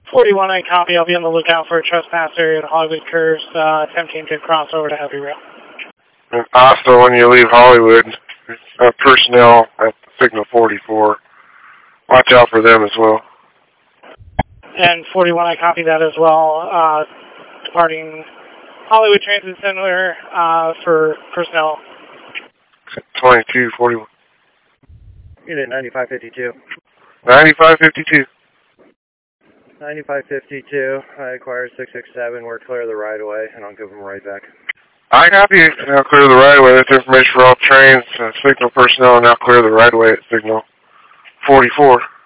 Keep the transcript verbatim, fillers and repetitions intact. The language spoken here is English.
forty-one, I copy. I'll be on the lookout for a trespasser in Hollywood Curves, uh, attempting to cross over to heavy rail. And also, when you leave Hollywood, uh, personnel at signal forty-four. Watch out for them as well. And forty-one, I copy that as well. Uh, departing Hollywood Transit Center uh, for personnel. twenty-two, forty-one. Unit ninety-five fifty-two. ninety-five fifty-two. ninety-five fifty-two. I acquire six six seven. We're clear of the right of way, and I'll give them right back. I copy. Now clear the right of way. That's information for all trains. Uh, signal personnel now clear the right of way at signal forty-four.